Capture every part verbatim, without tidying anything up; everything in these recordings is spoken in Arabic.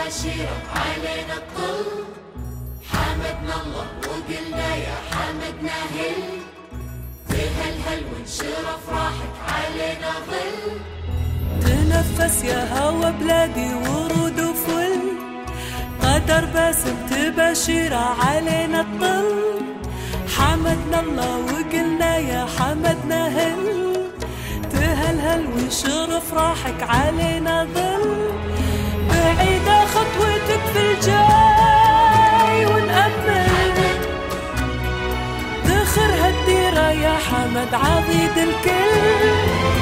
تباشيره علينا الطل، حمدنا الله وقلنا يا حمدنا هل، تهلهل وانشرف راحك علينا ظل. تنفس يا هوا بلادي ورود وفل، قدر باسم تباشيره علينا الطل، حمدنا الله وقلنا يا حمدنا هل، تهلهل وانشرف راحك علينا ظل. بعيدة خطوتك في الجاي ونأمل، دخر هالديرة يا حمد عضيد الكل.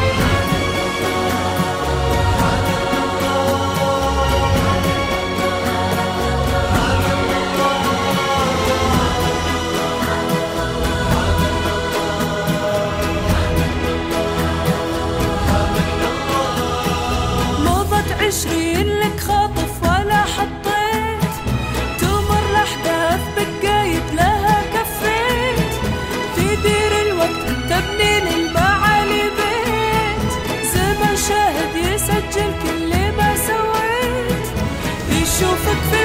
عشرين لك خاطف ولا حطيت، تمر الأحداث بقايد لها كفيت، في دير الوقت تبني للمعالي بيت، زمن شاهد يسجل كل ما سويت، يشوفك في